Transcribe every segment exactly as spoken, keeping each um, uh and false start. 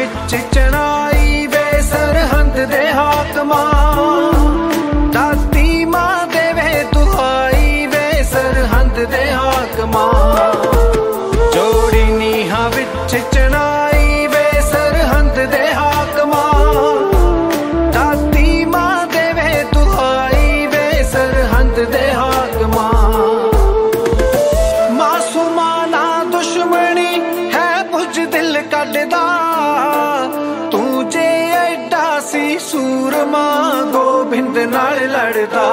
विच चढ़ाई वे सरहंद दे हाकमा दाती मां देवे दुआई वे सरहंद दे हाकमा जोड़ी नीहा विच चढ़ाई वे सरहंद दे हाकमा दाती मां देवे दुआई वे सरहंद दे हाकमा मासूमा ना दुश्मनी है बुझ दिल कटदा तू जे एडा सी सूरमा गोबिंद नाल लड़दा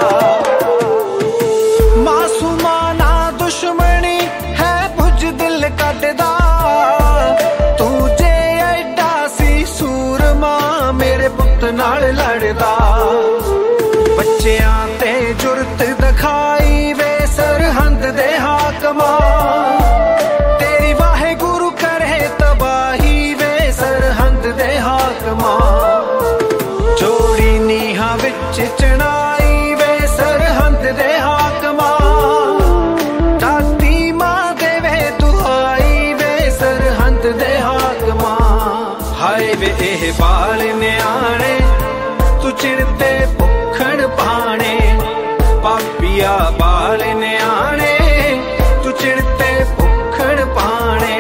मासूमा ना दुश्मनी है बुझ दिल कटदा तू जे एडा सी सूरमा मेरे पुत नाल लड़दा बच्चियां ते जुरत दिखाई वे सरहंद दे हाकमा तेरी वाहे गुरु करे तबाही वे सरहंद दे हाकमा जोड़ी नीहा विच चढ़ाई वे सरहंद दे हाकमा दाती मां देवे दुआई वे सरहंद दे हाकमा हाय वे एह बाल न्याणे तू चिड़ते भुखड़ पाने पापिया बाल न्याणे तू चिड़ते भुखड़ पाने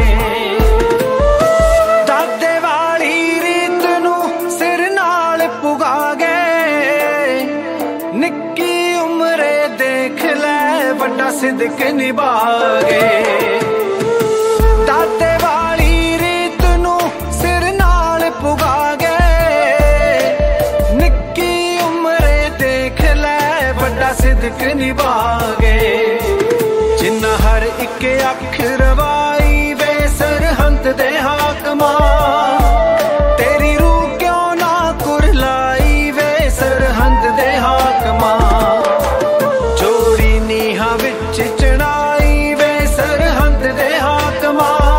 दादे वाली रीत नू सिर नाल पुगा गए निक्की उम्रे देख लै वड्डा सिदक निभा गए दादे वाली रीत नू सिर नाल पुगा गए निक्की उम्रे देख लै वड्डा सिदक निभा गए जिन्ना हर इक अख रवाई वे सरहंद दे हाकमा तेरी रूह क्यों ना कुरलाई वे सरहंद दे हाकमा जोड़ी नीहा विच चढ़ाई वे सरहंद दे हाकमा